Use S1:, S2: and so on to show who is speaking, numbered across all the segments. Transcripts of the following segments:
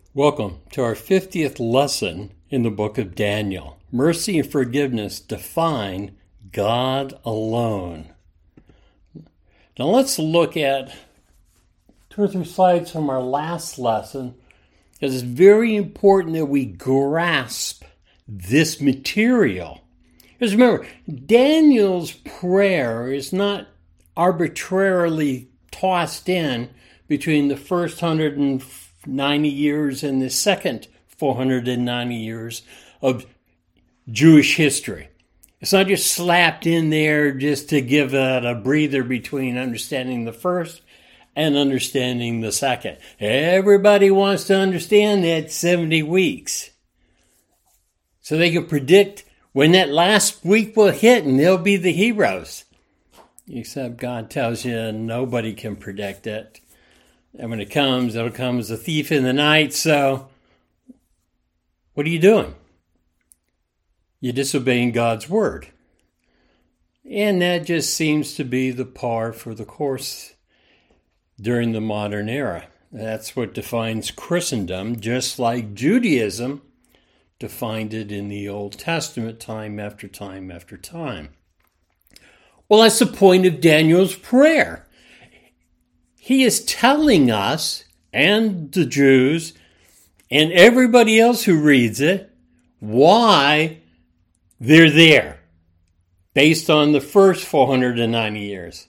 S1: Welcome to our 50th lesson in the book of Daniel. Mercy and forgiveness define God alone. Now let's look at 2 or 3 slides from our last lesson, because it's very important that we grasp this material. Because remember, Daniel's prayer is not arbitrarily tossed in between the first 190 years and the second 490 years of Jewish history. It's not just slapped in there just to give it a breather between understanding the first and understanding the second. Everybody wants to understand that 70 weeks, so they can predict when that last week will hit and they'll be the heroes. Except God tells you nobody can predict it. And when it comes, it'll come as a thief in the night. So what are you doing? You're disobeying God's word. And that just seems to be the par for the course during the modern era. That's what defines Christendom, just like Judaism defined it in the Old Testament time after time after time. Well, that's the point of Daniel's prayer. He is telling us, and the Jews, and everybody else who reads it, why they're there, based on the first 490 years.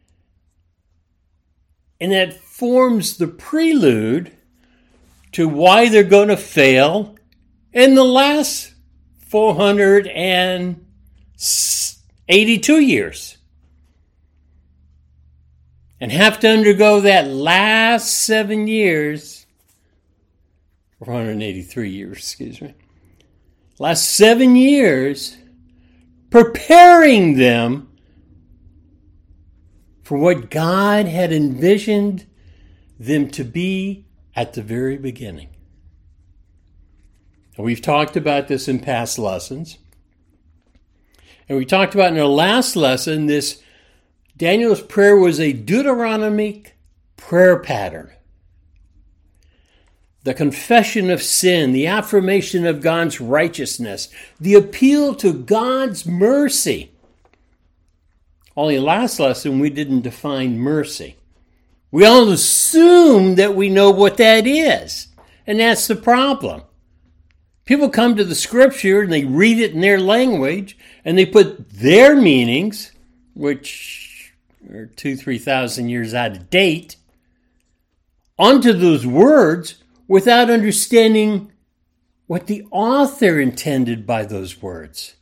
S1: And that forms the prelude to why they're going to fail in the last 482 years. And have to undergo that last 7 years, 483 years, last 7 years, preparing them for what God had envisioned them to be at the very beginning. And we've talked about this in past lessons. And we talked about in our last lesson, Daniel's prayer was a Deuteronomic prayer pattern. The confession of sin, the affirmation of God's righteousness, the appeal to God's mercy. Only last lesson we didn't define mercy. We all assume that we know what that is. And that's the problem. People come to the scripture and they read it in their language and they put their meanings, which are 2,000-3,000 years out of date, onto those words without understanding what the author intended by those words.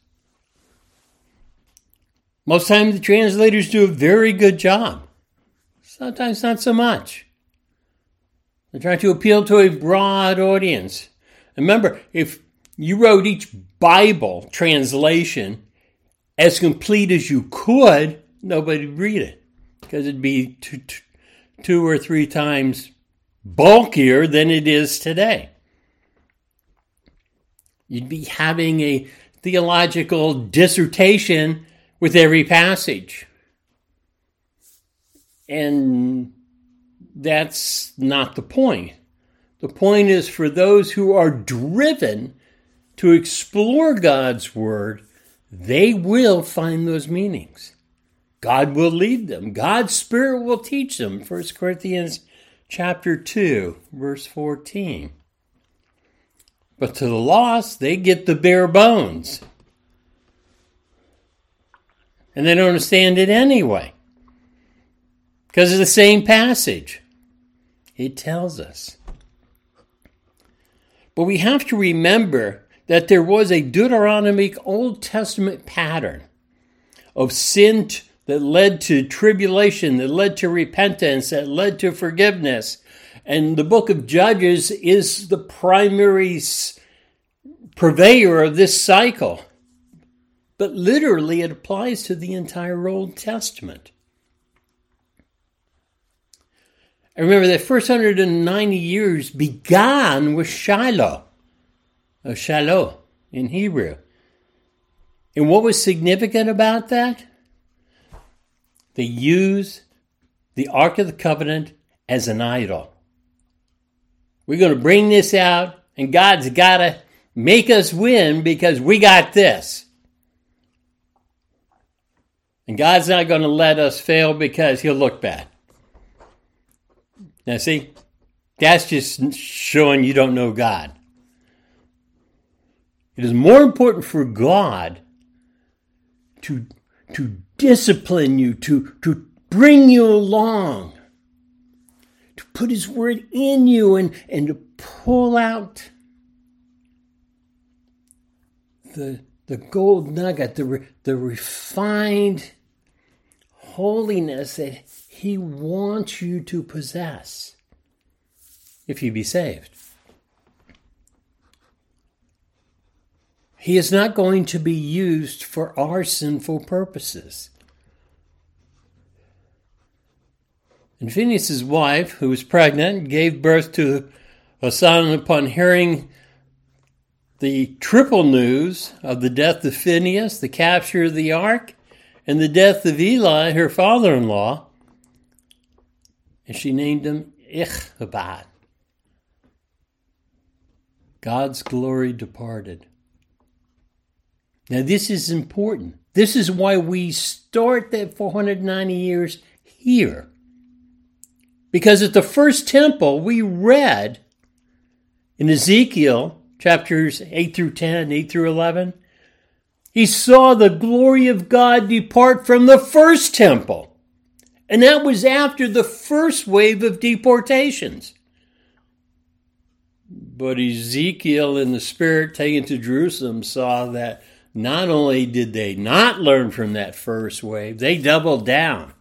S1: Most times the translators do a very good job. Sometimes not so much. They're trying to appeal to a broad audience. Remember, if you wrote each Bible translation as complete as you could, nobody would read it, because it'd be two or 3 times bulkier than it is today. You'd be having a theological dissertation with every passage. And that's not the point. The point is for those who are driven to explore God's word, they will find those meanings. God will lead them. God's Spirit will teach them. 1 Corinthians chapter 2, verse 14. But to the lost, they get the bare bones. And they don't understand it anyway, because of the same passage. It tells us. But we have to remember that there was a Deuteronomic Old Testament pattern of sin that led to tribulation, that led to repentance, that led to forgiveness. And the book of Judges is the primary purveyor of this cycle. But literally, it applies to the entire Old Testament. I remember that first 190 years began with Shiloh in Hebrew. And what was significant about that? They used the Ark of the Covenant as an idol, We're going to bring this out, and God's got to make us win because we got this. And God's not going to let us fail because he'll look bad. Now see, that's just showing you don't know God. It is more important for God to discipline you, to bring you along, to put his word in you and to pull out the gold nugget, the refined holiness that he wants you to possess if you be saved. He is not going to be used for our sinful purposes. And Phinehas' wife, who was pregnant, gave birth to a son upon hearing the triple news of the death of Phinehas, the capture of the ark, and the death of Eli, her father-in-law. And she named him Ichabod. God's glory departed. Now this is important. This is why we start that 490 years here. Because at the first temple, we read in Ezekiel chapters 8 through 10, 8 through 11, he saw the glory of God depart from the first temple. And that was after the first wave of deportations. But Ezekiel in the spirit taken to Jerusalem saw that not only did they not learn from that first wave, they doubled down.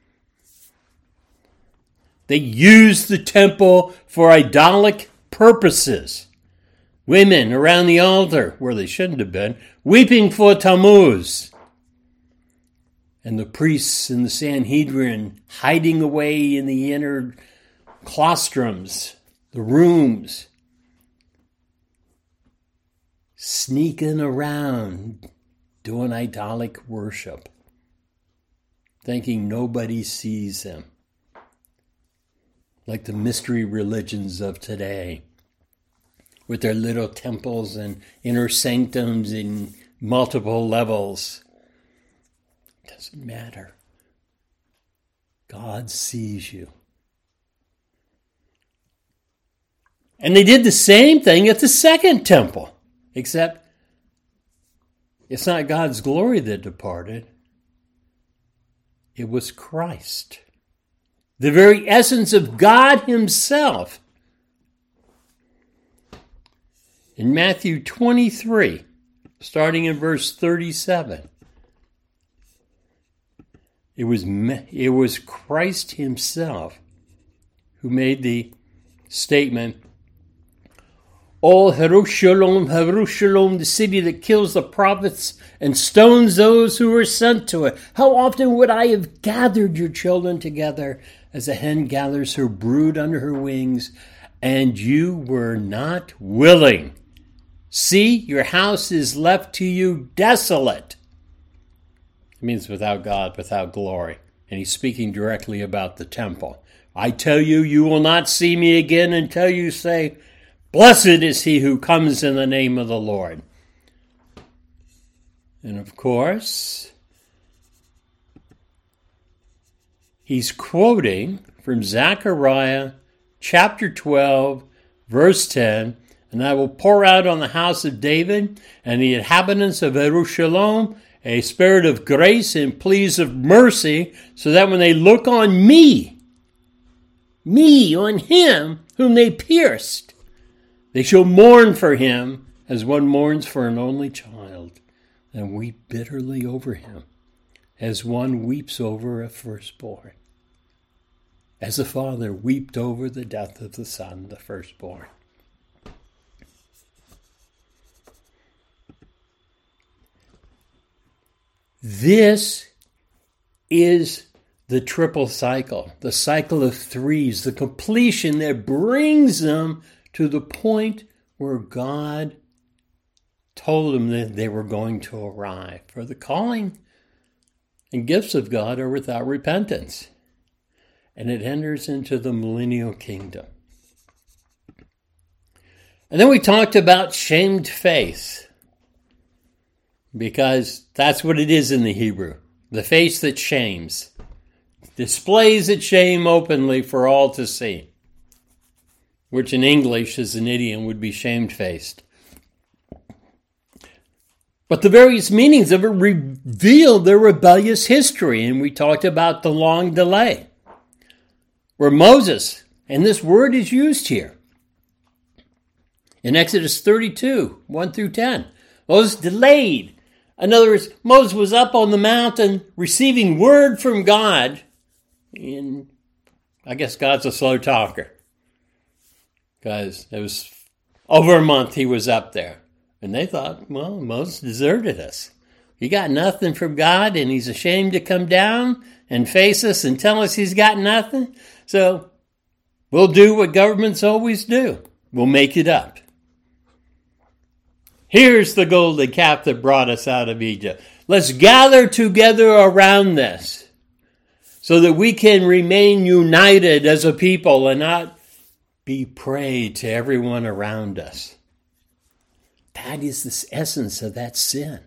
S1: They used the temple for idolic purposes. Women around the altar, where they shouldn't have been, weeping for Tammuz. And the priests in the Sanhedrin hiding away in the inner claustrums, the rooms, sneaking around, doing idolic worship, thinking nobody sees them. Like the mystery religions of today, with their little temples and inner sanctums in multiple levels. It doesn't matter. God sees you. And they did the same thing at the second temple, except it's not God's glory that departed. It was Christ. The very essence of God himself. In Matthew 23, starting in verse 37, it was Christ himself who made the statement, "O Jerusalem, Jerusalem, the city that kills the prophets and stones those who are sent to it. How often would I have gathered your children together as a hen gathers her brood under her wings, and you were not willing. See, your house is left to you desolate." It means without God, without glory. And he's speaking directly about the temple. "I tell you, you will not see me again until you say, 'Blessed is he who comes in the name of the Lord.'" And of course, he's quoting from Zechariah chapter 12, verse 10, "And I will pour out on the house of David and the inhabitants of Jerusalem a spirit of grace and pleas of mercy, so that when they look on me, on him whom they pierced, they shall mourn for him as one mourns for an only child, and weep bitterly over him as one weeps over a firstborn, as a father wept over the death of the son, the firstborn." This is the triple cycle, the cycle of threes, the completion that brings them to the point where God told them that they were going to arrive. For the calling and gifts of God are without repentance. And it enters into the millennial kingdom. And then we talked about shamed face, because that's what it is in the Hebrew. The face that shames. Displays its shame openly for all to see. Which in English, as an idiom, would be shamefaced. But the various meanings of it reveal their rebellious history, and we talked about the long delay. Where Moses, and this word is used here, in Exodus 32, 1 through 10, Moses delayed. In other words, Moses was up on the mountain receiving word from God, and I guess God's a slow talker, because it was over a month he was up there. And they thought, well, Moses deserted us. He got nothing from God, and he's ashamed to come down and face us and tell us he's got nothing. So we'll do what governments always do. We'll make it up. Here's the golden calf that brought us out of Egypt. Let's gather together around this so that we can remain united as a people and not be prey to everyone around us. That is the essence of that sin.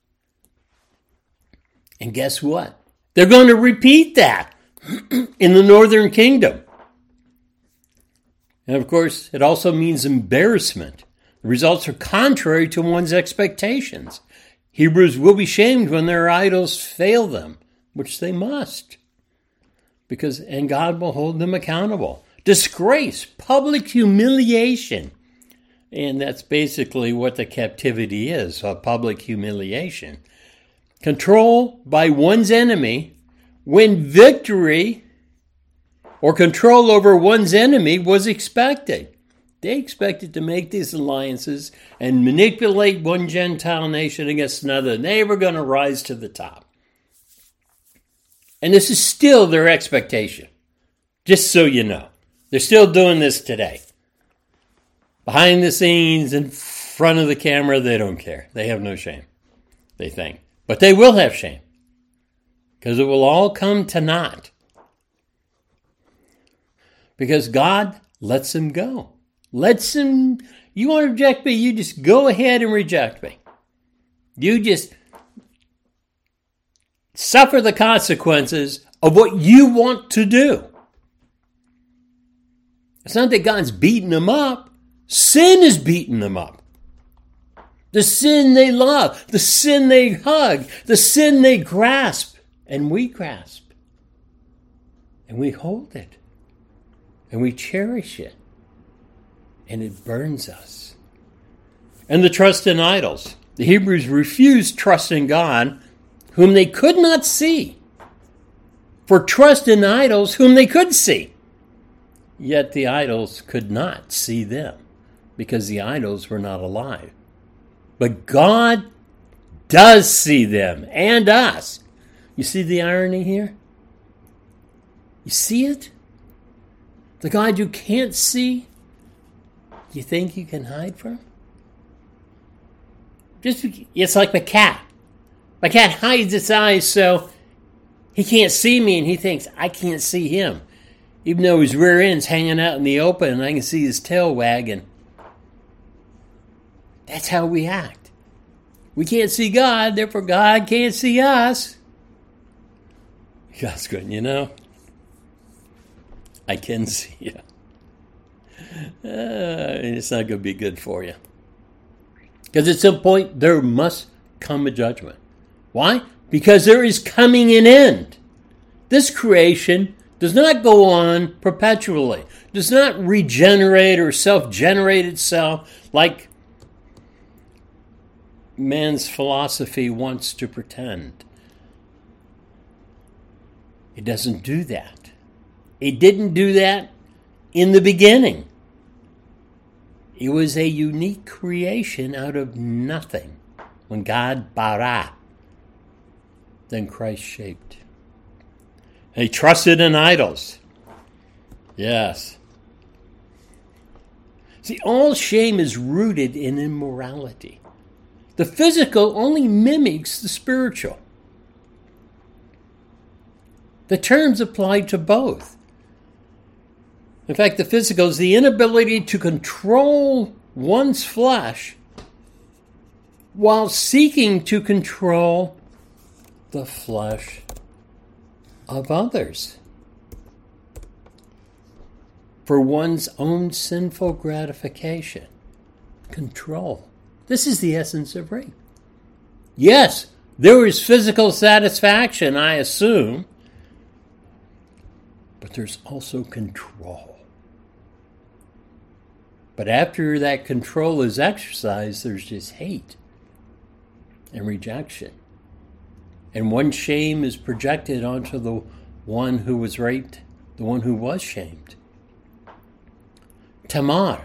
S1: And guess what? They're going to repeat that in the northern kingdom. And of course, it also means embarrassment. The results are contrary to one's expectations. Hebrews will be shamed when their idols fail them, which they must. And God will hold them accountable. Disgrace, public humiliation. And that's basically what the captivity is, a public humiliation. Control by one's enemy when victory or control over one's enemy was expected. They expected to make these alliances and manipulate one Gentile nation against another, and they were going to rise to the top. And this is still their expectation, just so you know. They're still doing this today. Behind the scenes, in front of the camera, they don't care. They have no shame, they think. But they will have shame, because it will all come to naught. Because God lets them go. You want to reject me, you just go ahead and reject me. You just suffer the consequences of what you want to do. It's not that God's beating them up. Sin is beating them up. The sin they love, the sin they hug, the sin they grasp, and we grasp. And we hold it. And we cherish it. And it burns us. And the trust in idols. The Hebrews refused trust in God, whom they could not see, for trust in idols whom they could see. Yet the idols could not see them, because the idols were not alive. But God does see them and us. You see the irony here? You see it? The God you can't see, you think you can hide from? It's like my cat. My cat hides its eyes so he can't see me, and he thinks I can't see him. Even though his rear end's hanging out in the open and I can see his tail wagging. That's how we act. We can't see God, therefore God can't see us. God's going, I can see you. It's not going to be good for you. Because at some point, there must come a judgment. Why? Because there is coming an end. This creation does not go on perpetually, does not regenerate or self-generate itself like man's philosophy wants to pretend. It doesn't do that. It didn't do that in the beginning. It was a unique creation out of nothing when God bara, then Christ shaped. They trusted in idols. Yes. See, all shame is rooted in immorality. The physical only mimics the spiritual. The terms apply to both. In fact, the physical is the inability to control one's flesh while seeking to control the flesh of others for one's own sinful gratification. Control. This is the essence of rape. Yes, there is physical satisfaction, I assume, but there's also control. But after that control is exercised, there's just hate and rejection. And one shame is projected onto the one who was raped, the one who was shamed. Tamar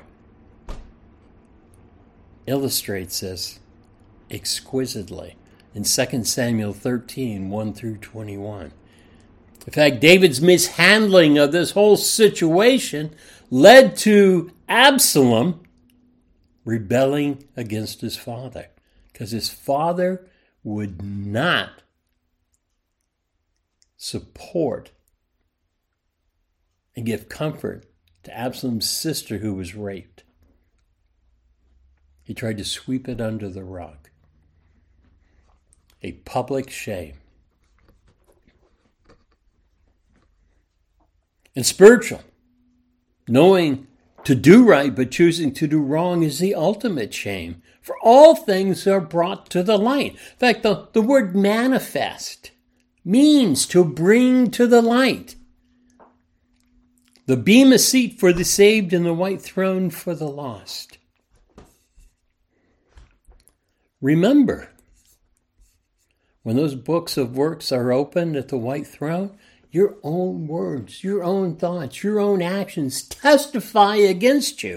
S1: illustrates this exquisitely in 2 Samuel 13, 1 through 21. In fact, David's mishandling of this whole situation led to Absalom rebelling against his father, because his father would not support and give comfort to Absalom's sister who was raped. He tried to sweep it under the rug. A public shame. And spiritual. Knowing to do right but choosing to do wrong is the ultimate shame. For all things are brought to the light. In fact, the word manifest means to bring to the light. The bema seat for the saved and the white throne for the lost. Remember, when those books of works are opened at the white throne, your own words, your own thoughts, your own actions testify against you.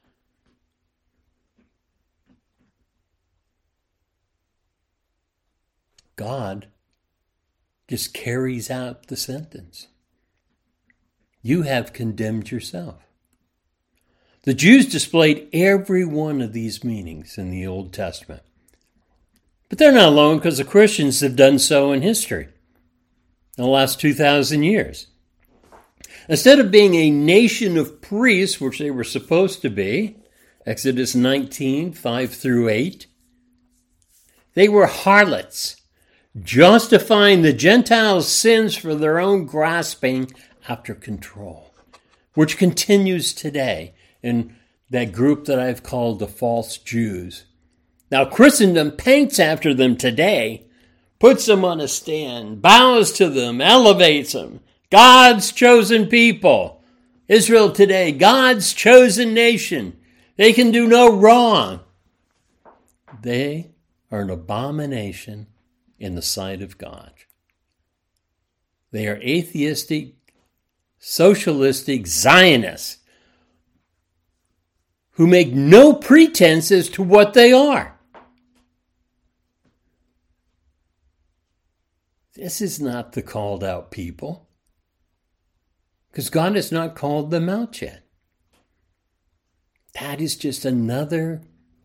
S1: God just carries out the sentence. You have condemned yourself. The Jews displayed every one of these meanings in the Old Testament. But they're not alone, because the Christians have done so in history in the last 2,000 years. Instead of being a nation of priests, which they were supposed to be, Exodus 19, 5 through 8, they were harlots, justifying the Gentiles' sins for their own grasping after control, which continues today in that group that I've called the false Jews. Now, Christendom paints after them today, puts them on a stand, bows to them, elevates them. God's chosen people. Israel today, God's chosen nation. They can do no wrong. They are an abomination in the sight of God. They are atheistic, socialistic Zionists who make no pretense as to what they are. This is not the called out people, because God has not called them out yet. That is just another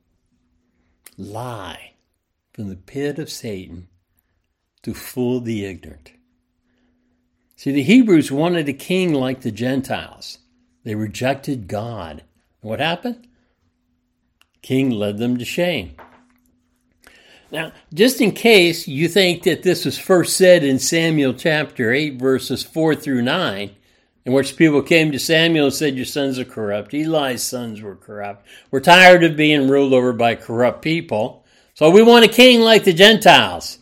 S1: lie from the pit of Satan to fool the ignorant. See, the Hebrews wanted a king like the Gentiles. They rejected God. And what happened? King led them to shame. Now, just in case you think that this was first said in Samuel chapter 8, verses 4 through 9, in which people came to Samuel and said, your sons are corrupt. Eli's sons were corrupt. We're tired of being ruled over by corrupt people, so we want a king like the Gentiles,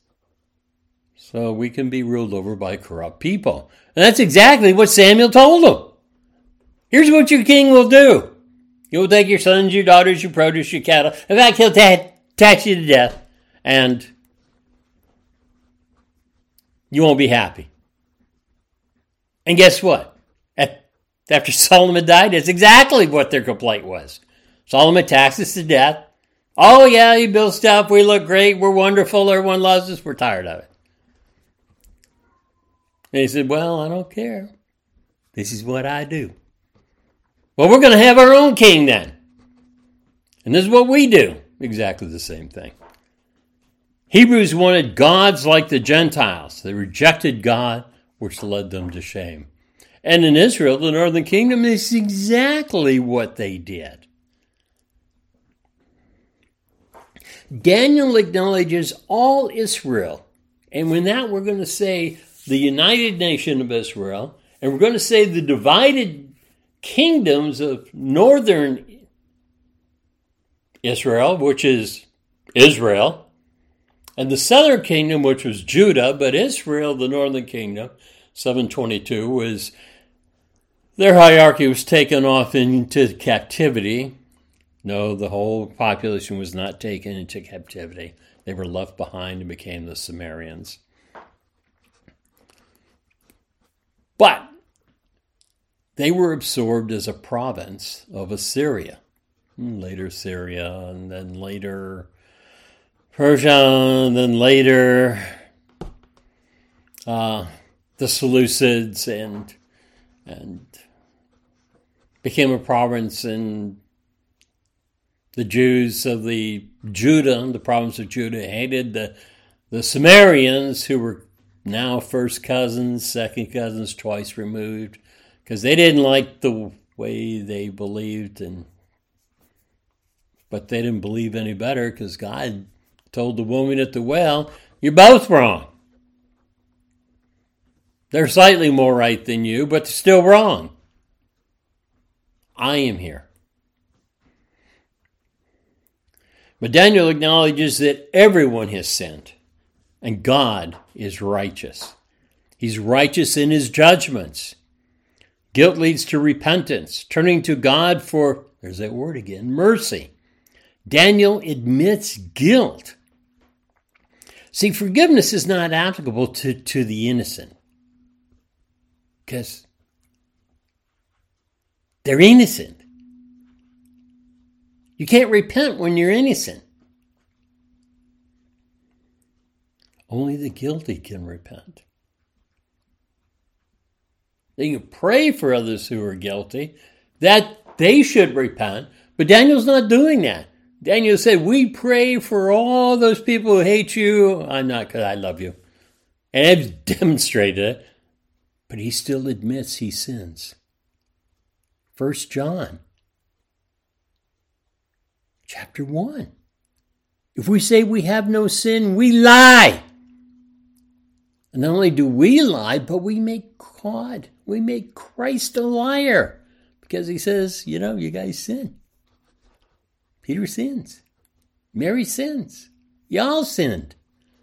S1: so we can be ruled over by corrupt people. And that's exactly what Samuel told them. Here's what your king will do. He'll take your sons, your daughters, your produce, your cattle. In fact, he'll tax you to death, and you won't be happy. And guess what? After Solomon died, that's exactly what their complaint was. Solomon taxed us to death. Oh yeah, he built stuff. We look great. We're wonderful. Everyone loves us. We're tired of it. And he said, well, I don't care. This is what I do. Well, we're going to have our own king then. And this is what we do. Exactly the same thing. Hebrews wanted gods like the Gentiles. They rejected God, which led them to shame. And in Israel, the northern kingdom, is exactly what they did. Daniel acknowledges all Israel. And when that, we're going to say the United Nation of Israel, and we're going to say the divided kingdoms of northern Israel, which is Israel, and the southern kingdom, which was Judah, but Israel, the northern kingdom, 722, was their hierarchy was taken off into captivity. No, the whole population was not taken into captivity. They were left behind and became the Sumerians. But they were absorbed as a province of Assyria. Later Syria, and then later Persia, and then later the Seleucids, and became a province, and the Jews of the province of Judah, hated the Sumerians, who were now first cousins, second cousins, twice removed, because they didn't like the way they believed, but they didn't believe any better, because God told the woman at the well, "You're both wrong. They're slightly more right than you, but they're still wrong. I am here." But Daniel acknowledges that everyone has sinned, and God is righteous. He's righteous in his judgments. Guilt leads to repentance, turning to God for, there's that word again, mercy. Daniel admits guilt. See, forgiveness is not applicable to the innocent, because they're innocent. You can't repent when you're innocent. Only the guilty can repent. You can pray for others who are guilty that they should repent, but Daniel's not doing that. Daniel said, "We pray for all those people who hate you." I'm not, because I love you. And I've demonstrated it, but he still admits he sins. 1 John chapter 1. If we say we have no sin, we lie. And not only do we lie, but we make Christ a liar. Because he says, you guys sin. Peter sins. Mary sins. Y'all sinned.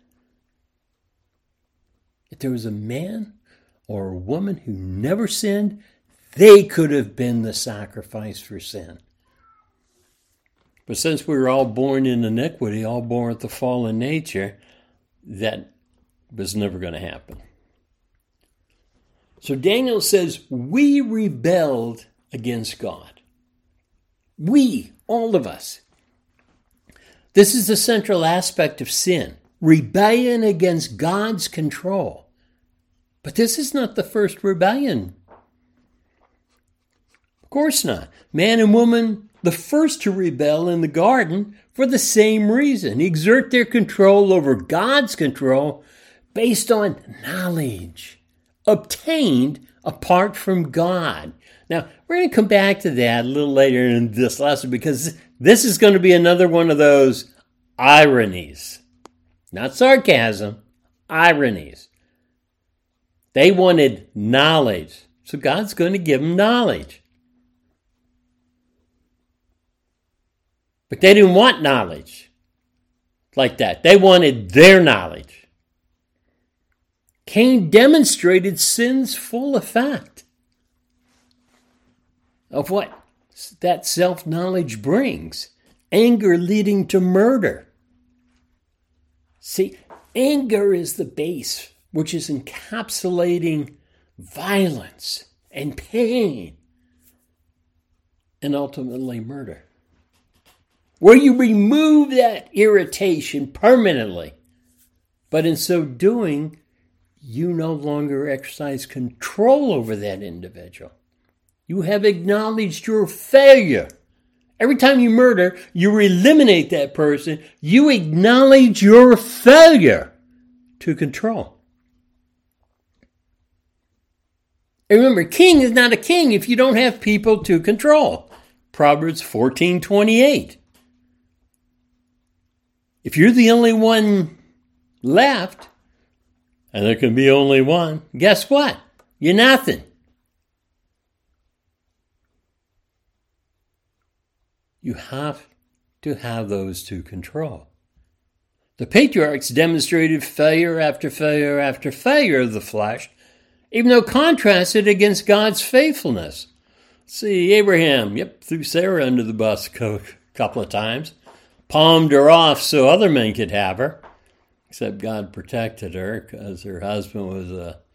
S1: If there was a man or a woman who never sinned, they could have been the sacrifice for sin. But since we were all born in iniquity, all born with the fallen nature, that was never going to happen. So Daniel says, we rebelled against God. We, all of us. This is the central aspect of sin, rebellion against God's control. But this is not the first rebellion. Of course not. Man and woman, the first to rebel in the garden for the same reason. Exert their control over God's control based on knowledge obtained apart from God. Now, we're going to come back to that a little later in this lesson, because this is going to be another one of those ironies. Not sarcasm, ironies. They wanted knowledge, so God's going to give them knowledge. But they didn't want knowledge like that. They wanted their knowledge. Cain demonstrated sin's full effect of what that self-knowledge brings. Anger leading to murder. See, anger is the base, which is encapsulating violence and pain and ultimately murder. Where you remove that irritation permanently, but in so doing, you no longer exercise control over that individual. You have acknowledged your failure. Every time you murder, you eliminate that person. You acknowledge your failure to control. And remember, king is not a king if you don't have people to control. Proverbs 14:28. If you're the only one left, and there can be only one, guess what? You're nothing. You have to have those to control. The patriarchs demonstrated failure after failure after failure of the flesh, even though contrasted against God's faithfulness. See, Abraham, threw Sarah under the bus a couple of times, palmed her off so other men could have her, except God protected her because her husband was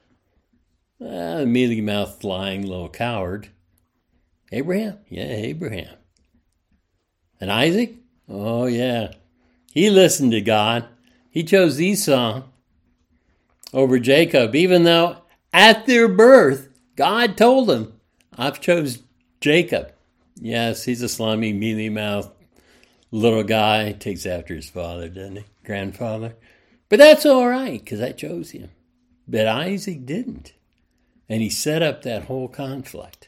S1: a mealy-mouthed, lying little coward. Abraham? Yeah, Abraham. And Isaac? Oh, yeah. He listened to God. He chose Esau over Jacob, even though at their birth, God told him, I've chose Jacob. Yes, he's a slimy, mealy-mouthed little guy. Takes after his father, doesn't he? Grandfather. But that's all right, because I chose him. But Isaac didn't. And he set up that whole conflict.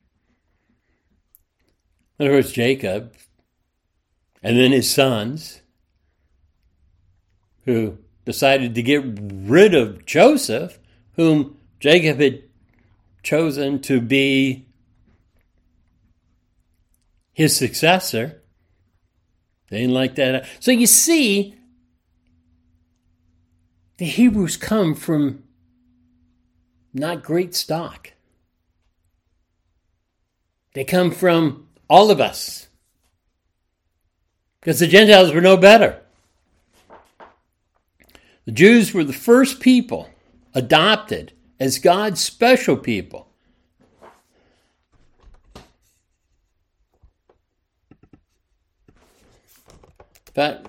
S1: In other words, Jacob, and then his sons, who decided to get rid of Joseph, whom Jacob had chosen to be his successor. They didn't like that. So you see, the Hebrews come from not great stock. They come from all of us. Because the Gentiles were no better. The Jews were the first people adopted as God's special people. But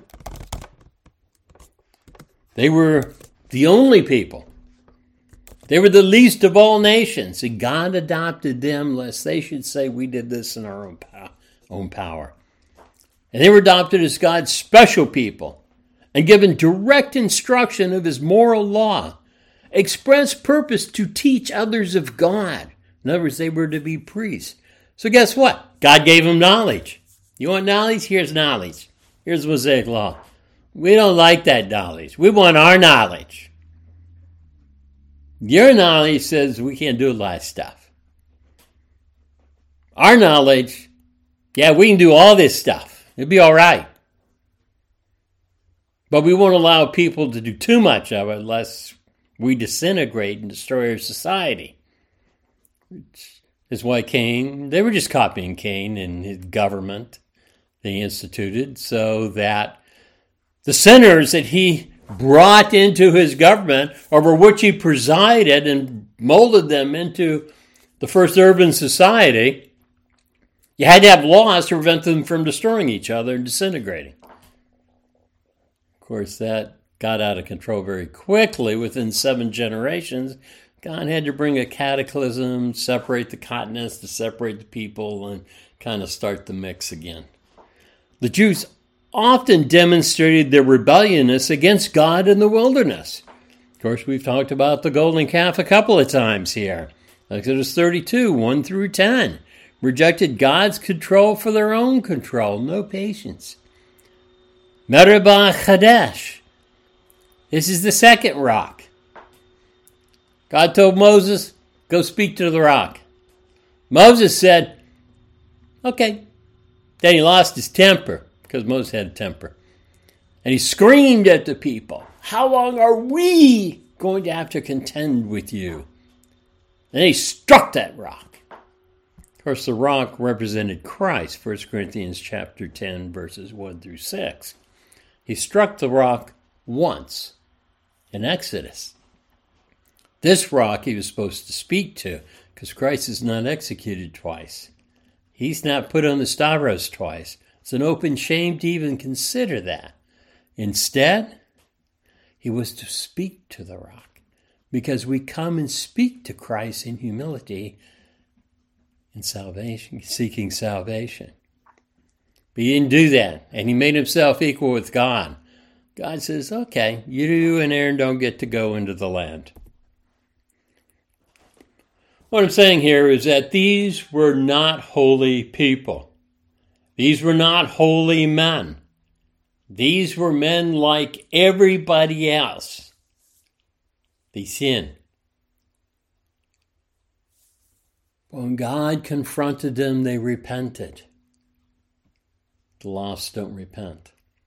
S1: they were the only people. They were the least of all nations, and God adopted them lest they should say we did this in our own power. And they were adopted as God's special people and given direct instruction of his moral law, express purpose to teach others of God. In other words, they were to be priests. So guess what? God gave them knowledge. You want knowledge? Here's knowledge. Here's the Mosaic Law. We don't like that knowledge. We want our knowledge. Your knowledge says we can't do a lot of stuff. Our knowledge, yeah, we can do all this stuff. It'll be all right. But we won't allow people to do too much of it unless we disintegrate and destroy our society. Which is why Cain, they were just copying Cain and his government they instituted so that the sinners that he brought into his government, over which he presided and molded them into the first urban society, you had to have laws to prevent them from destroying each other and disintegrating. Of course, that got out of control very quickly. Within 7 generations, God had to bring a cataclysm, separate the continents, to separate the people, and kind of start the mix again. The Jews often demonstrated their rebelliousness against God in the wilderness. Of course, we've talked about the golden calf a couple of times here. Exodus 32, 1 through 10. Rejected God's control for their own control. No patience. Meribah Kadesh. This is the second rock. God told Moses, go speak to the rock. Moses said, okay. Then he lost his temper, because Moses had a temper. And he screamed at the people, how long are we going to have to contend with you? And he struck that rock. Of course, the rock represented Christ, 1 Corinthians chapter 10, verses 1 through 6. He struck the rock once in Exodus. This rock he was supposed to speak to, because Christ is not executed twice. He's not put on the Stavros twice. It's an open shame to even consider that. Instead, he was to speak to the rock, because we come and speak to Christ in humility in salvation, seeking salvation. But he didn't do that, and he made himself equal with God. God says, okay, you and Aaron don't get to go into the land. What I'm saying here is that these were not holy people. These were not holy men. These were men like everybody else. They sinned. When God confronted them, they repented. The lost don't repent.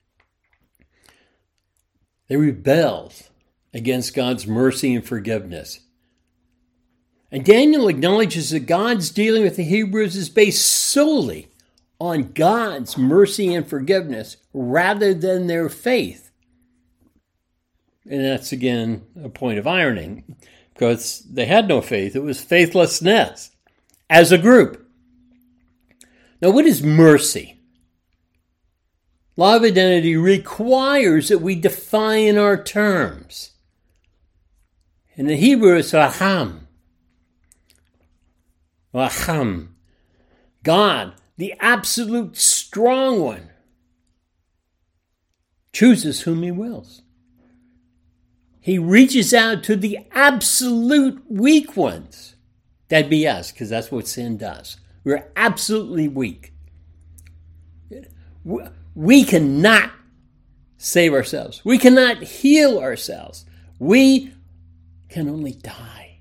S1: They rebelled against God's mercy and forgiveness. And Daniel acknowledges that God's dealing with the Hebrews is based solely on God's mercy and forgiveness rather than their faith. And that's, again, a point of irony, because they had no faith. It was faithlessness as a group. Now, what is mercy? Law of identity requires that we define our terms. In the Hebrew, it's raham. Raham. God, the absolute strong one, chooses whom he wills. He reaches out to the absolute weak ones. That'd be us, because that's what sin does. We're absolutely weak. We cannot save ourselves. We cannot heal ourselves. We can only die.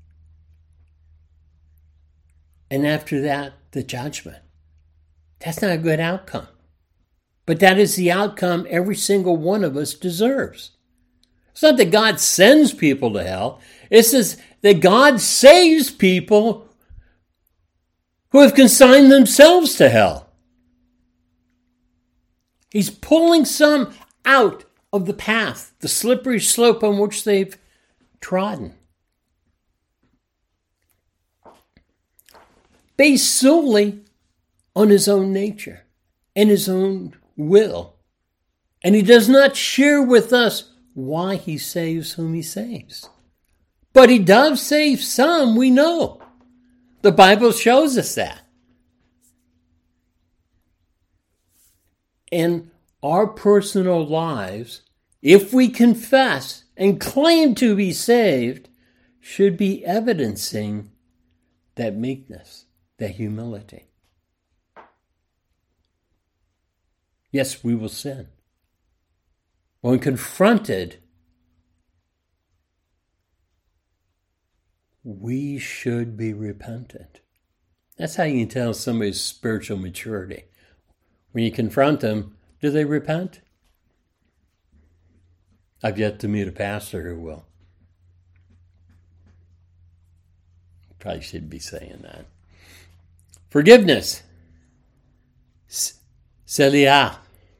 S1: And after that, the judgment. That's not a good outcome. But that is the outcome every single one of us deserves. It's not that God sends people to hell. It's just that God saves people who have consigned themselves to hell. He's pulling some out of the path, the slippery slope on which they've trodden. Based solely on his own nature and his own will. And he does not share with us why he saves whom he saves. But he does save some, we know. The Bible shows us that. In our personal lives, if we confess and claim to be saved, should be evidencing that meekness, that humility. Yes, we will sin. When confronted, we should be repentant. That's how you can tell somebody's spiritual maturity. When you confront them, do they repent? I've yet to meet a pastor who will. Probably shouldn't be saying that. Forgiveness. Seliah.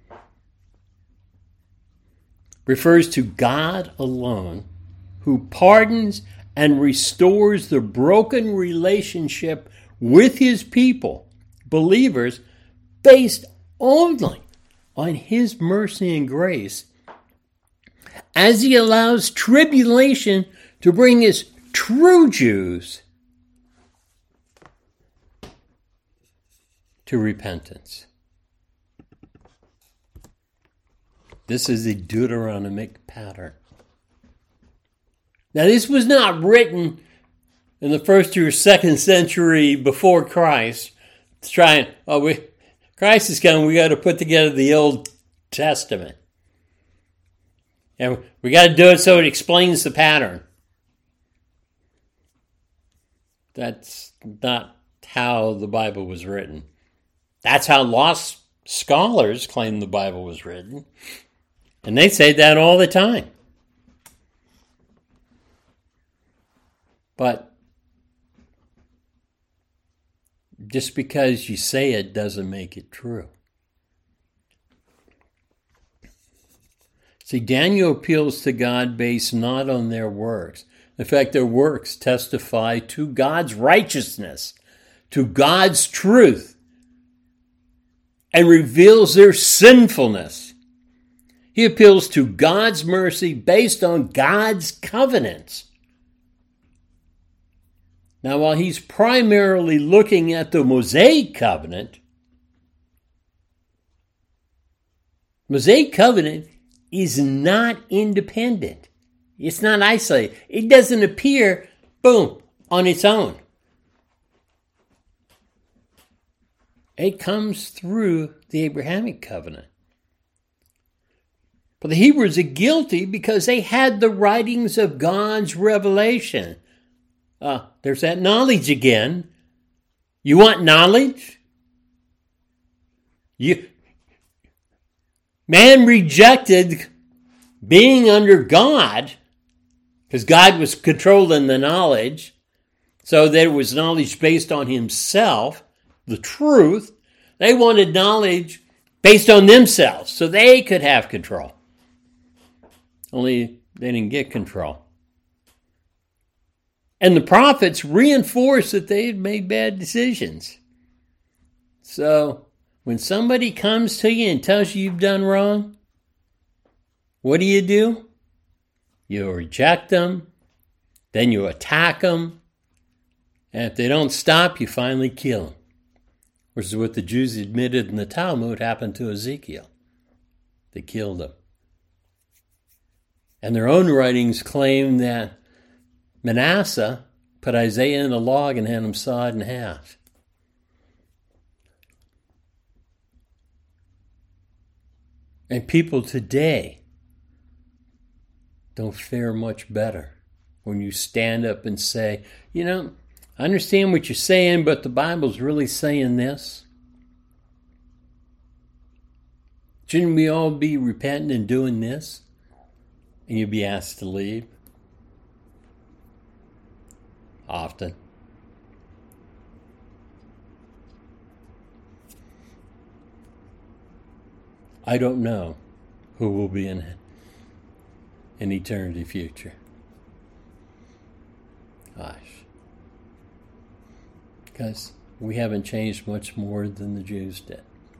S1: Refers to God alone, who pardons and restores the broken relationship with his people, believers, based only on his mercy and grace, as he allows tribulation to bring his true Jews to repentance. This is a Deuteronomic pattern. Now, this was not written in the 1st or 2nd century before Christ to try and, Christ is coming, we got to put together the Old Testament. And we got to do it so it explains the pattern. That's not how the Bible was written. That's how lost scholars claim the Bible was written. And they say that all the time. But just because you say it doesn't make it true. See, Daniel appeals to God based not on their works. In fact, their works testify to God's righteousness, to God's truth, and reveals their sinfulness. He appeals to God's mercy based on God's covenants. Now, while he's primarily looking at the Mosaic covenant, Mosaic covenant is not independent. It's not isolated. It doesn't appear, boom, on its own. It comes through the Abrahamic covenant. But the Hebrews are guilty because they had the writings of God's revelation. There's that knowledge again. You want knowledge? Man rejected being under God because God was controlling the knowledge. So there was knowledge based on himself, the truth. They wanted knowledge based on themselves so they could have control. Only they didn't get control. And the prophets reinforced that they had made bad decisions. So when somebody comes to you and tells you you've done wrong, what do? You reject them, then you attack them, and if they don't stop, you finally kill them. Which is what the Jews admitted in the Talmud happened to Ezekiel. They killed him. And their own writings claim that Manasseh put Isaiah in a log and had him sawed in half. And people today don't fare much better when you stand up and say, I understand what you're saying, but the Bible's really saying this. Shouldn't we all be repenting and doing this? And you'd be asked to leave. Often. I don't know who will be in an eternity future. Gosh. Because we haven't changed much more than the Jews did.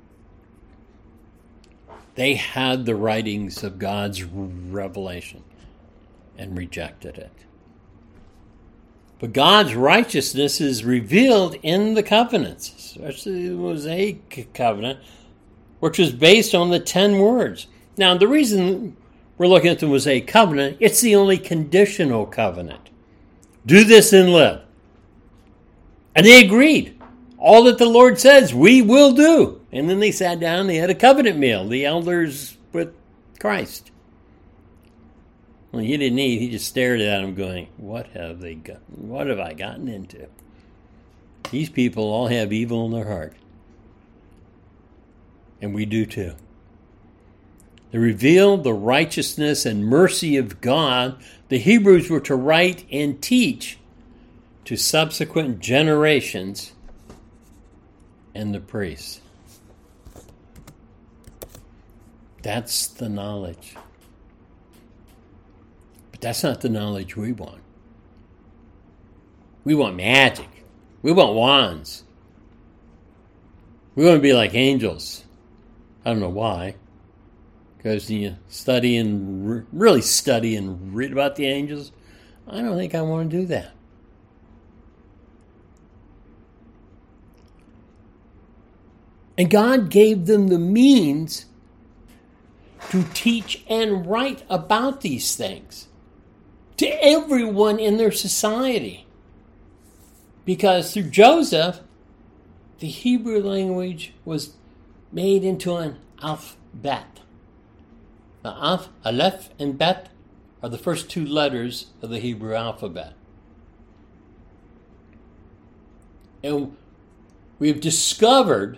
S1: They had the writings of God's revelation and rejected it. But God's righteousness is revealed in the covenants, especially the Mosaic covenant, which was based on the 10 words. Now, the reason we're looking at the Mosaic covenant, it's the only conditional covenant. Do this and live. And they agreed. All that the Lord says, we will do. And then they sat down, they had a covenant meal, the elders with Christ. Well, he didn't eat, he just stared at them going, what have I gotten into? These people all have evil in their heart. And we do too. They revealed the righteousness and mercy of God. The Hebrews were to write and teach to subsequent generations and the priests. That's the knowledge. But that's not the knowledge we want. We want magic. We want wands. We want to be like angels. I don't know why. Because you really study and read about the angels. I don't think I want to do that. And God gave them the means to teach and write about these things to everyone in their society. Because through Joseph, the Hebrew language was made into an alphabet. The Aleph and Bet are the first two letters of the Hebrew alphabet. And we've discovered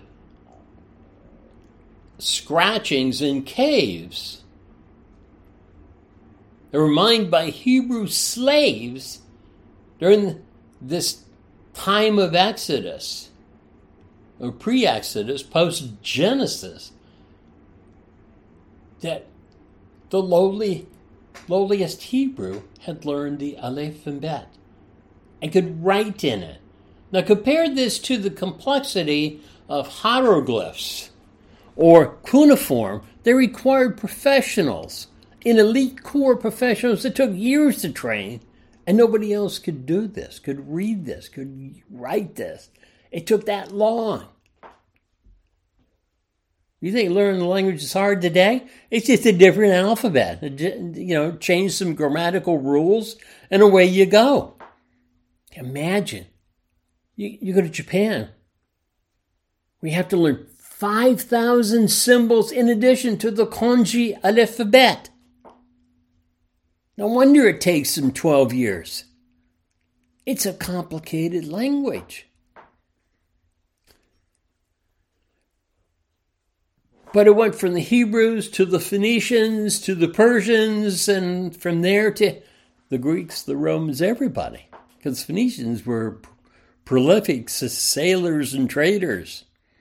S1: scratchings in caves that were mined by Hebrew slaves during this time of Exodus, or pre-Exodus, post-Genesis, that the lowliest Hebrew had learned the Aleph and Bet and could write in it. Now compare this to the complexity of hieroglyphs or cuneiform. They required professionals, an elite corps of professionals that took years to train, and nobody else could do this, could read this, could write this. It took that long. You think learning the language is hard today? It's just a different alphabet. Change some grammatical rules, and away you go. Imagine, you go to Japan. We have to learn 5,000 symbols in addition to the kanji alphabet. No wonder it takes them 12 years. It's a complicated language. But it went from the Hebrews to the Phoenicians to the Persians, and from there to the Greeks, the Romans, everybody. Because Phoenicians were prolific sailors and traders.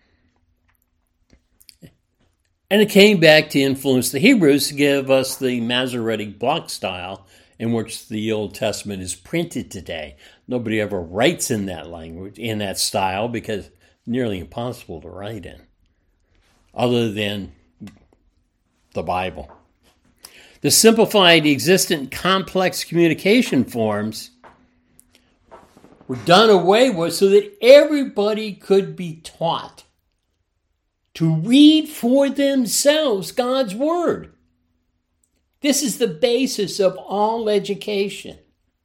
S1: And it came back to influence the Hebrews to give us the Masoretic block style in which the Old Testament is printed today. Nobody ever writes in that language, in that style, because it's nearly impossible to write in, other than the Bible. The simplified, existent, complex communication forms were done away with so that everybody could be taught to read for themselves God's Word. This is the basis of all education.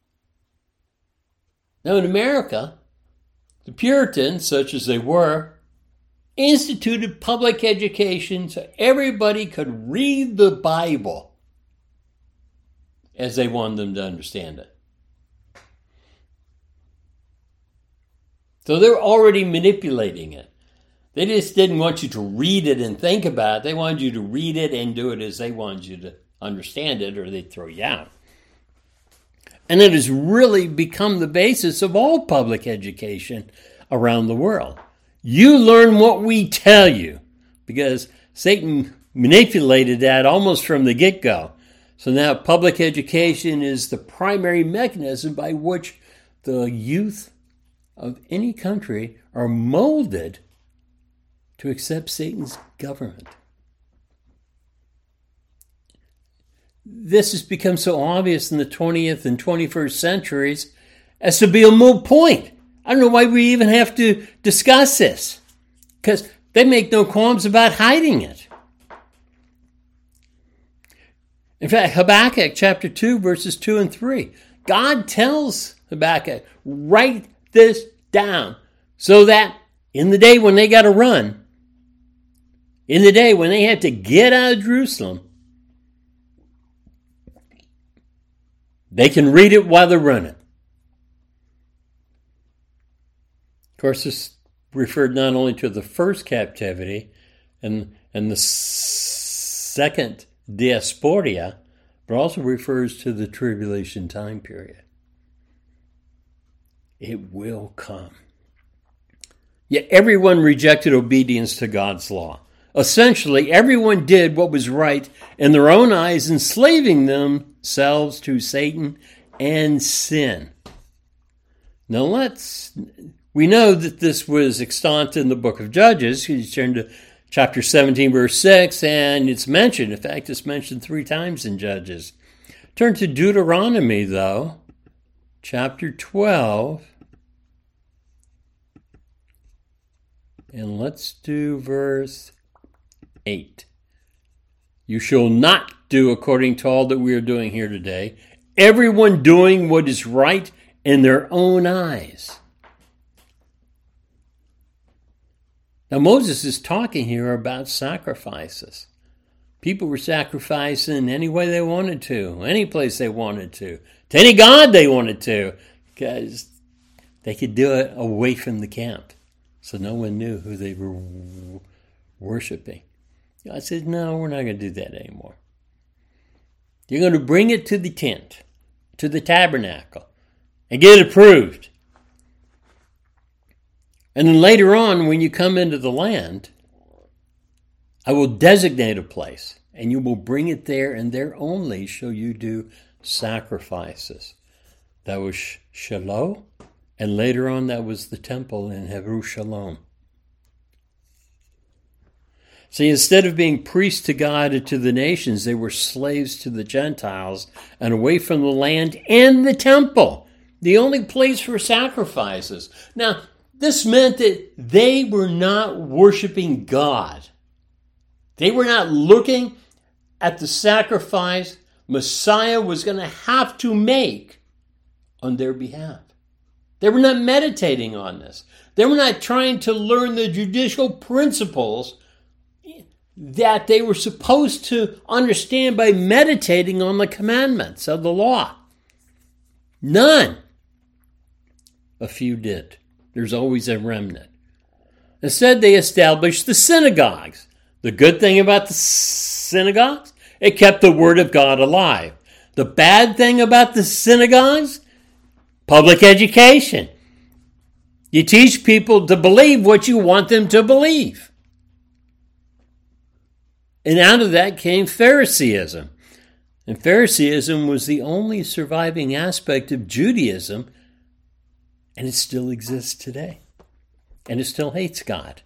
S1: Now in America, the Puritans, such as they were, instituted public education so everybody could read the Bible as they wanted them to understand it. So they're already manipulating it. They just didn't want you to read it and think about it. They wanted you to read it and do it as they wanted you to understand it, or they'd throw you out. And it has really become the basis of all public education around the world. You learn what we tell you, because Satan manipulated that almost from the get-go. So now public education is the primary mechanism by which the youth of any country are molded to accept Satan's government. This has become so obvious in the 20th and 21st centuries as to be a moot point. I don't know why we even have to discuss this, because they make no qualms about hiding it. In fact, Habakkuk chapter 2, verses 2 and 3, God tells Habakkuk, write this down so that in the day when they got to run, in the day when they had to get out of Jerusalem, they can read it while they're running. Of course, this referred not only to the first captivity and the second diaspora, but also refers to the tribulation time period. It will come. Yet everyone rejected obedience to God's law. Essentially, everyone did what was right in their own eyes, enslaving themselves to Satan and sin. Now we know that this was extant in the book of Judges. You turn to chapter 17, verse 6, and it's mentioned. In fact, it's mentioned 3 times in Judges. Turn to Deuteronomy, though, chapter 12. And let's do verse 8. You shall not do according to all that we are doing here today, everyone doing what is right in their own eyes. Now Moses is talking here about sacrifices. People were sacrificing any way they wanted to, any place they wanted to any god they wanted to, because they could do it away from the camp. So no one knew who they were worshiping. I said, no, we're not going to do that anymore. You're going to bring it to the tent, to the tabernacle, and get it approved. And then later on, when you come into the land, I will designate a place, and you will bring it there, and there only shall you do sacrifices. That was Shiloh, and later on that was the temple in Hebrew Shalom. See, instead of being priests to God and to the nations, they were slaves to the Gentiles and away from the land and the temple, the only place for sacrifices. Now, this meant that they were not worshiping God. They were not looking at the sacrifice Messiah was going to have to make on their behalf. They were not meditating on this. They were not trying to learn the judicial principles that they were supposed to understand by meditating on the commandments of the law. None. A few did. There's always a remnant. Instead, they established the synagogues. The good thing about the synagogues, it kept the word of God alive. The bad thing about the synagogues, public education. You teach people to believe what you want them to believe. And out of that came Phariseeism. And Phariseeism was the only surviving aspect of Judaism, and it still exists today. And it still hates God.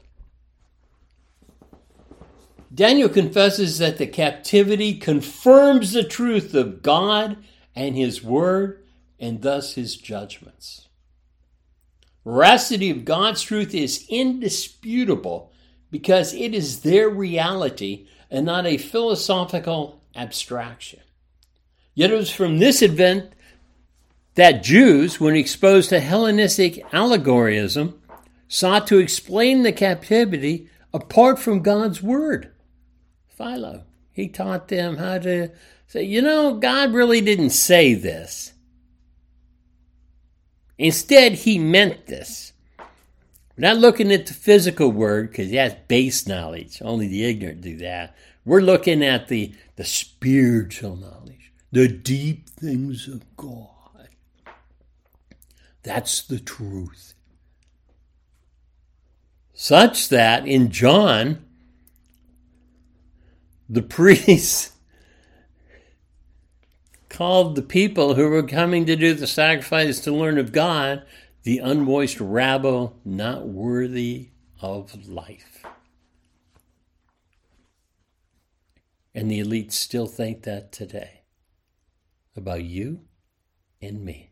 S1: Daniel confesses that the captivity confirms the truth of God and his word, and thus his judgments. Veracity of God's truth is indisputable because it is their reality and not a philosophical abstraction. Yet it was from this event that Jews, when exposed to Hellenistic allegorism, sought to explain the captivity apart from God's word. Philo, he taught them how to say, God really didn't say this. Instead, he meant this. We're not looking at the physical word because that's base knowledge. Only the ignorant do that. We're looking at the spiritual knowledge, the deep things of God. That's the truth. Such that in John, the priests called the people who were coming to do the sacrifice to learn of God the unmoist rabble, not worthy of life. And the elites still think that today about you and me.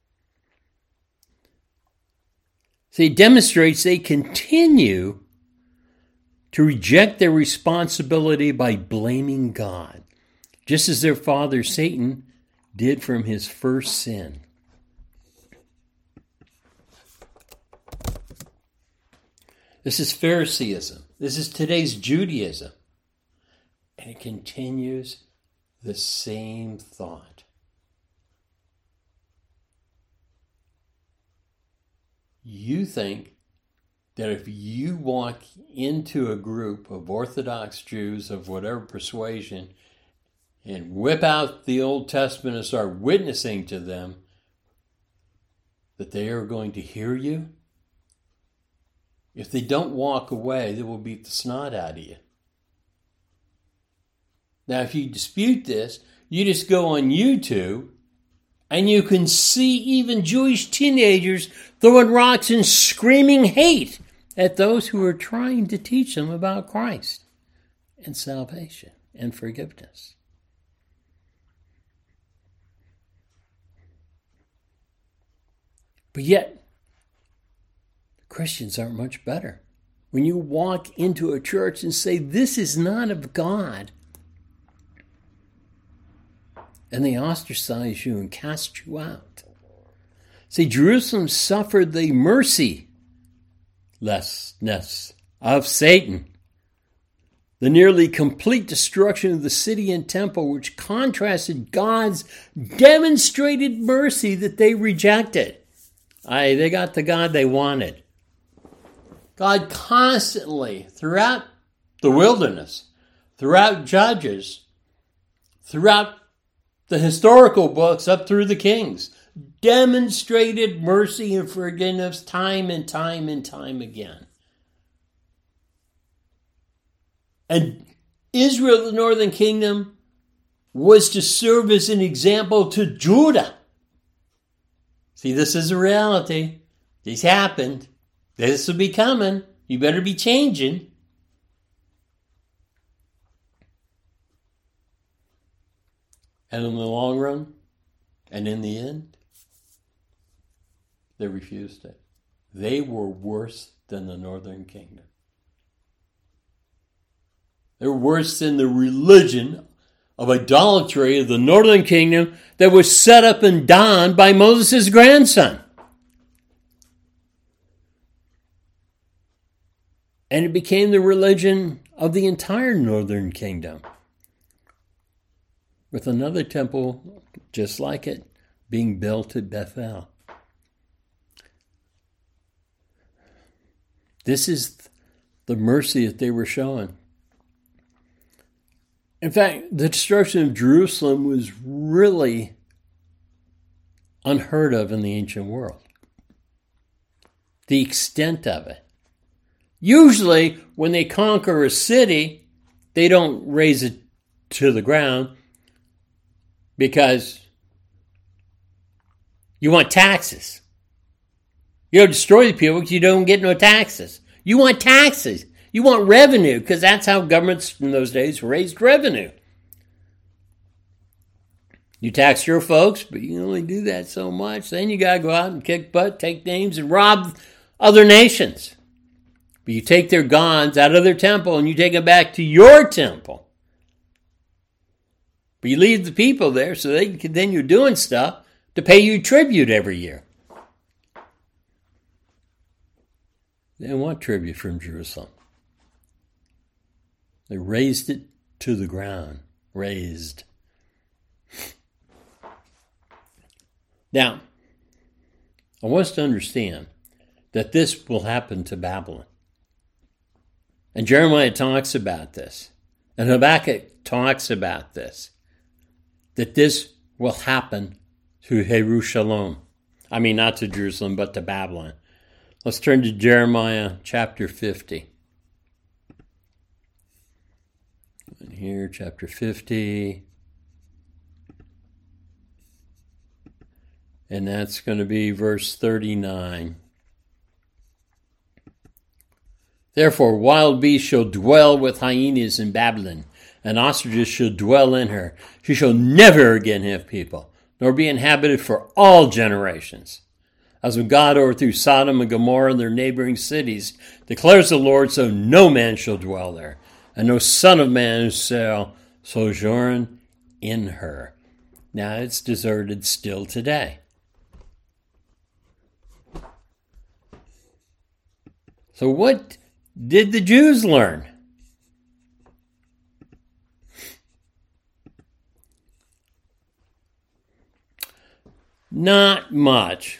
S1: So it demonstrates they continue to reject their responsibility by blaming God, just as their father Satan did from his first sin. This is Phariseeism. This is today's Judaism. And it continues the same thought. You think that if you walk into a group of Orthodox Jews of whatever persuasion and whip out the Old Testament and start witnessing to them, that they are going to hear you? If they don't walk away, they will beat the snot out of you. Now, if you dispute this, you just go on YouTube and you can see even Jewish teenagers throwing rocks and screaming hate at those who are trying to teach them about Christ and salvation and forgiveness. But yet, Christians aren't much better. When you walk into a church and say, this is not of God, and they ostracize you and cast you out. See, Jerusalem suffered the mercilessness of Satan, the nearly complete destruction of the city and temple, which contrasted God's demonstrated mercy that they rejected. They got the God they wanted. God constantly, throughout the wilderness, throughout Judges, throughout the historical books up through the Kings, demonstrated mercy and forgiveness time and time and time again. And Israel, the northern kingdom, was to serve as an example to Judah. See, this is a reality. This happened. This will be coming. You better be changing. And in the long run, and in the end, they refused it. They were worse than the northern kingdom. They were worse than the religion of idolatry of the northern kingdom that was set up and donned by Moses' grandson. And it became the religion of the entire northern kingdom, with another temple just like it being built at Bethel. This is the mercy that they were showing. In fact, the destruction of Jerusalem was really unheard of in the ancient world. The extent of it. Usually, when they conquer a city, they don't raze it to the ground because you want taxes. You don't destroy the people because you don't get no taxes. You want taxes. You want revenue because that's how governments in those days raised revenue. You tax your folks, but you can only do that so much. Then you got to go out and kick butt, take names, and rob other nations. But you take their gods out of their temple and you take them back to your temple. But you leave the people there so they can continue doing stuff to pay you tribute every year. They didn't want tribute from Jerusalem. They raised it to the ground. Raised. Now, I want us to understand that this will happen to Babylon. And Jeremiah talks about this. And Habakkuk talks about this. That this will happen to Jerusalem. I mean, not to Jerusalem, but to Babylon. Let's turn to Jeremiah chapter 50. And here, chapter 50. And that's going to be verse 39. Therefore, wild beasts shall dwell with hyenas in Babylon, and ostriches shall dwell in her. She shall never again have people, nor be inhabited for all generations. As when God overthrew Sodom and Gomorrah and their neighboring cities, declares the Lord, so no man shall dwell there, and no son of man shall sojourn in her. Now it's deserted still today. So what did the Jews learn? Not much.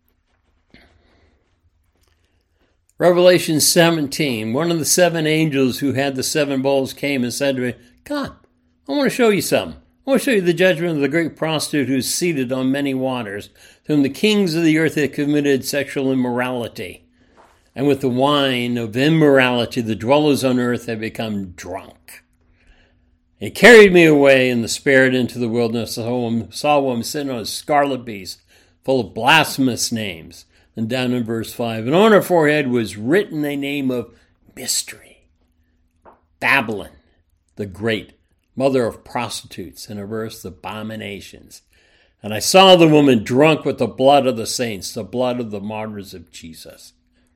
S1: Revelation 17, one of the seven angels who had the seven bowls came and said to me, "Come, I want to show you something. I want to show you the judgment of the great prostitute who is seated on many waters, to whom the kings of the earth have committed sexual immorality. And with the wine of immorality, the dwellers on earth have become drunk. He carried me away in the spirit into the wilderness. I saw a woman sitting on a scarlet beast, full of blasphemous names." And down in verse 5, and on her forehead was written a name of mystery, Babylon, the great, mother of prostitutes, and of earth's abominations. And I saw the woman drunk with the blood of the saints, the blood of the martyrs of Jesus.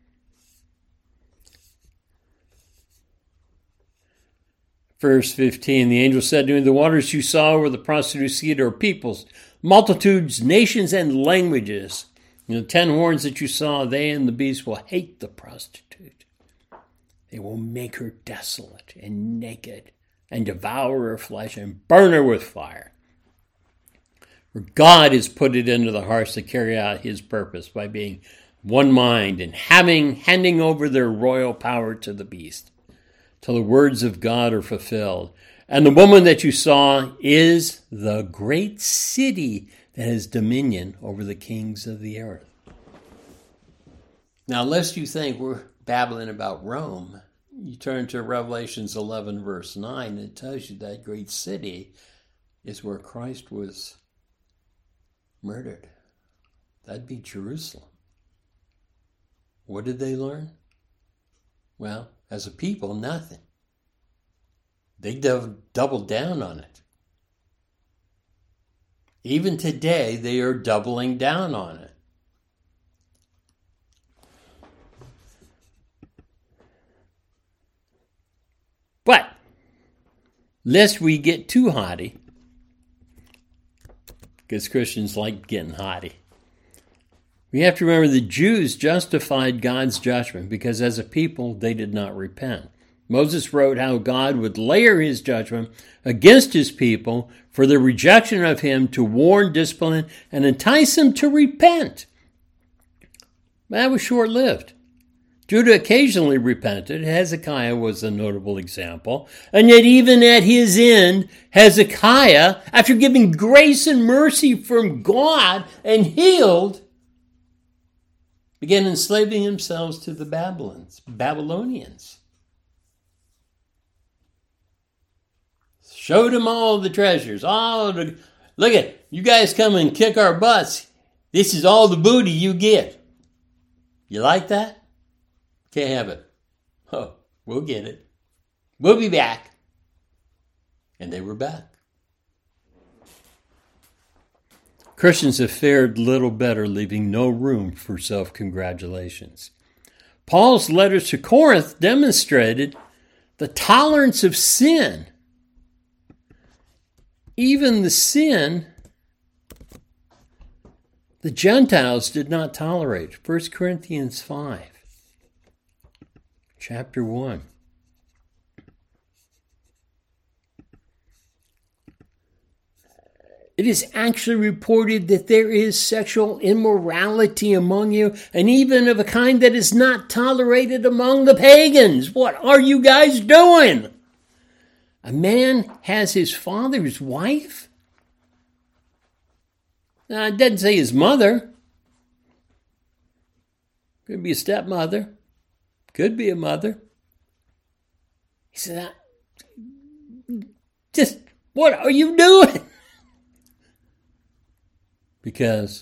S1: Verse 15, the angel said to me, "The waters you saw where the prostitutes seated are peoples, multitudes, nations, and languages. And the 10 horns that you saw, they and the beast will hate the prostitute. They will make her desolate and naked, and devour her flesh, and burn her with fire. For God has put it into the hearts to carry out his purpose by being one mind and handing over their royal power to the beast, till the words of God are fulfilled. And the woman that you saw is the great city that has dominion over the kings of the earth." Now, lest you think we're babbling about Rome, you turn to Revelations 11, verse 9, and it tells you that great city is where Christ was murdered. That'd be Jerusalem. What did they learn? Well, as a people, nothing. They doubled down on it. Even today, they are doubling down on it. But, lest we get too haughty, because Christians like getting haughty, we have to remember the Jews justified God's judgment because as a people, they did not repent. Moses wrote how God would layer his judgment against his people for their rejection of him to warn, discipline, and entice them to repent. That was short-lived. Judah occasionally repented. Hezekiah was a notable example. And yet even at his end, Hezekiah, after giving grace and mercy from God and healed, began enslaving themselves to the Babylonians. Showed them all the treasures. Look at, you guys come and kick our butts. This is all the booty you get. You like that? Can't have it. Oh, we'll get it. We'll be back. And they were back. Christians have fared little better, leaving no room for self-congratulations. Paul's letters to Corinth demonstrated the tolerance of sin. Even the sin the Gentiles did not tolerate. 1 Corinthians 5. Chapter 1. It is actually reported that there is sexual immorality among you, and even of a kind that is not tolerated among the pagans. What are you guys doing? A man has his father's wife? Now, it doesn't say his mother. Could be a stepmother. Could be a mother. He said, just, what are you doing? Because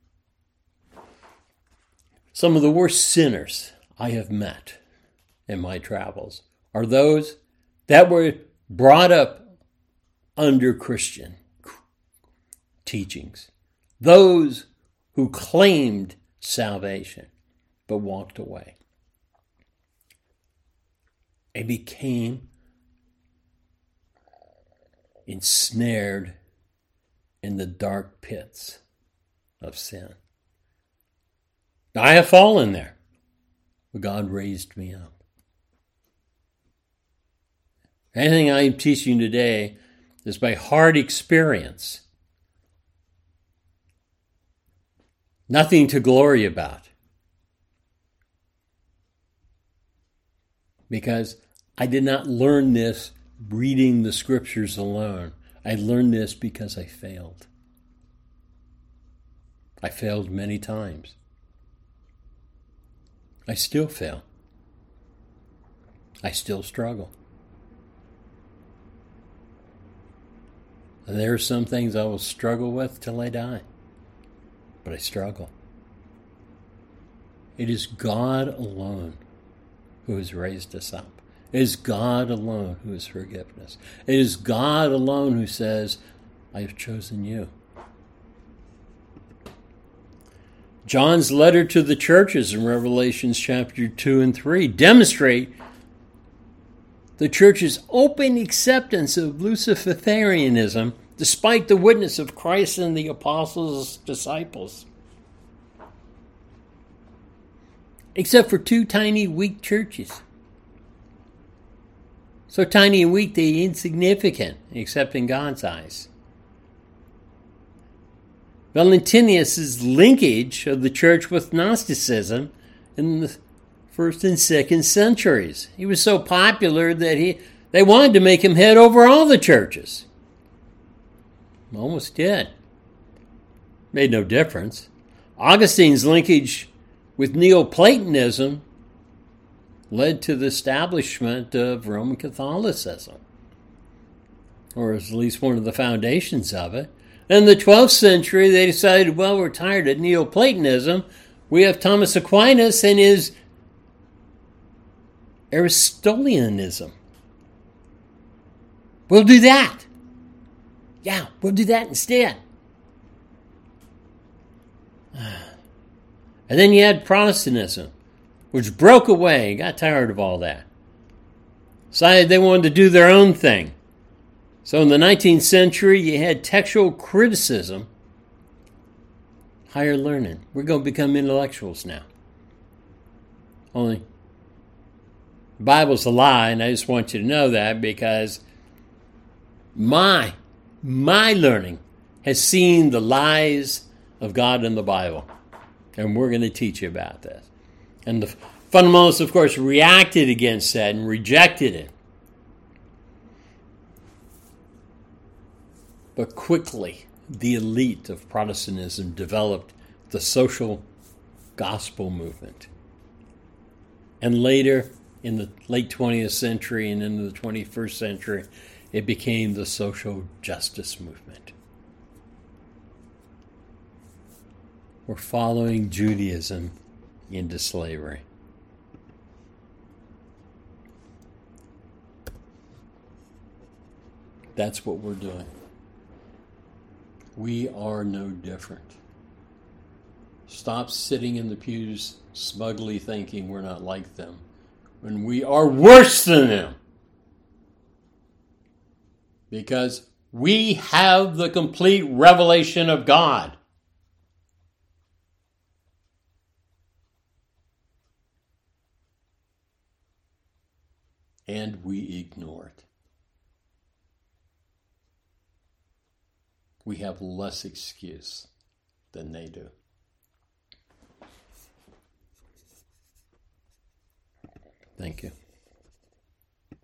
S1: some of the worst sinners I have met in my travels are those that were brought up under Christian teachings. Those who claimed salvation but walked away. And became ensnared in the dark pits of sin. I have fallen there, but God raised me up. Anything I am teaching today is by hard experience. Nothing to glory about. Because I did not learn this reading the scriptures alone. I learned this because I failed. I failed many times. I still fail. I still struggle. And there are some things I will struggle with till I die. But I struggle. It is God alone who has raised us up. It is God alone who has forgiven us. It is God alone who says, I have chosen you. John's letter to the churches in Revelations chapter 2 and 3 demonstrate the church's open acceptance of Luciferianism despite the witness of Christ and the apostles' disciples. Except for two tiny, weak churches. So tiny and weak, they're insignificant, except in God's eyes. Valentinius' linkage of the church with Gnosticism in the 1st and 2nd centuries. He was so popular that they wanted to make him head over all the churches. Almost did. Made no difference. Augustine's linkage with Neoplatonism led to the establishment of Roman Catholicism, or at least one of the foundations of it. In the 12th century, they decided, well, we're tired of Neoplatonism. We have Thomas Aquinas and his Aristotelianism. We'll do that. Yeah, we'll do that instead. And then you had Protestantism, which broke away, got tired of all that. Decided they wanted to do their own thing. So in the 19th century, you had textual criticism, higher learning. We're going to become intellectuals now. Only The Bible's a lie, and I just want you to know that because my learning has seen the lies of God in the Bible. And we're going to teach you about this. And the fundamentalists, of course, reacted against that and rejected it. But quickly, the elite of Protestantism developed the social gospel movement. And later, in the late 20th century and into the 21st century, it became the social justice movement. We're following Judaism into slavery. That's what we're doing. We are no different. Stop sitting in the pews smugly thinking we're not like them when we are worse than them. Because we have the complete revelation of God. And we ignore it. We have less excuse than they do. Thank you.